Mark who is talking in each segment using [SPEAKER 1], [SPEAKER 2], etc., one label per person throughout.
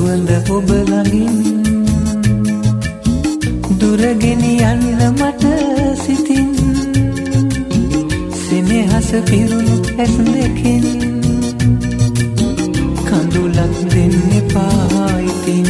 [SPEAKER 1] සුවඳ ඔබ ළඟින් දුර ගෙනියන්න මට සිතින් සෙනෙහස පිරුණු ඇස් දෙකෙන් කඳුලක් දෙන්න එපා ඉතින්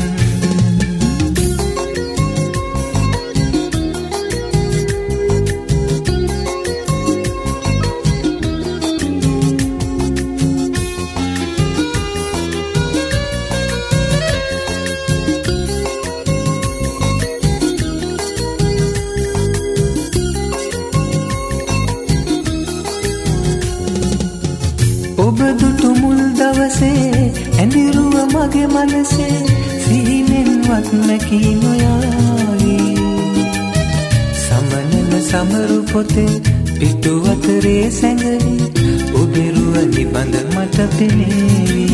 [SPEAKER 1] ඔබ දුටු මුල් දවසේ ඇඳිරුව මගේ මනසේ සිහිනෙන්වත් නැකී නොයාවි සමනල සමරු පොතේ පිටු අතරේ සැඟවි ඔබේ රුව නිබඳ මට පෙනේවි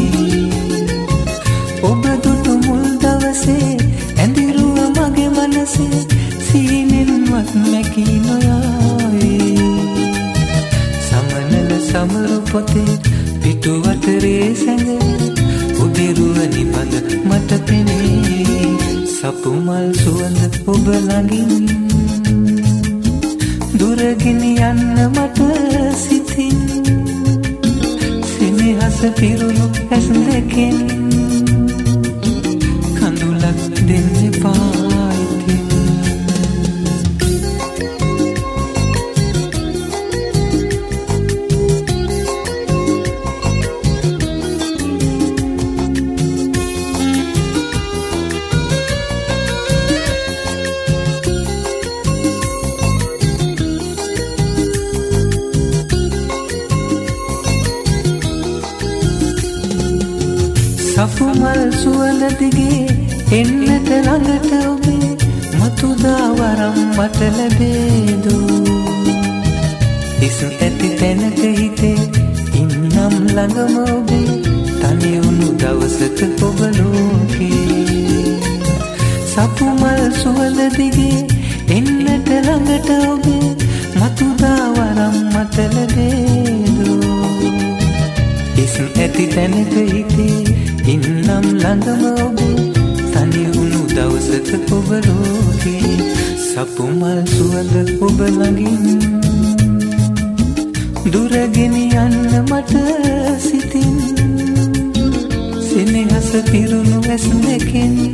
[SPEAKER 1] ඔබ දුටු මුල් දවසේ ඇඳිරුව මගේ මනසේ සිහිනෙන්වත් නැකී නොයාවි සමනල සමරු පොතේ පිටු අතරේ සැඟවි ඔබේ රුව නිබඳ මට පෙනේ සපුමල් සුවඳ ඔබ ළඟින් දුර ගෙනියන්න මට සිතින් සෙනෙහස පිරුණු ඇස් දෙකෙන් කඳුලක් දෙන්න එපා ඉතින් සපුමල් සුවඳ දිගේ එන්නට ළඟට ඔබේ මතුදා වරම් මට ලැබේදු හිස් ඇති තැනක හිතේ ඉන්නම් ළඟම ඔබේ තනි වුණු දවසක ඔබ ලෝකේ සපුමල් සුවඳ දිගේ එන්නට ළඟට ඔබේ මතුදා වරම් මට ලැබේදු හිස් ඇති තැනක හිතේ ඉන්නම් ළඟම ඔබේ තනි වුණු දවසක ඔබ ලෝකේ සපුමල් සුවඳ ඔබ ළඟින් දුර ගෙනියන්න මට සිතින් සෙනෙහස පිරුණු ඇස් දෙකෙන්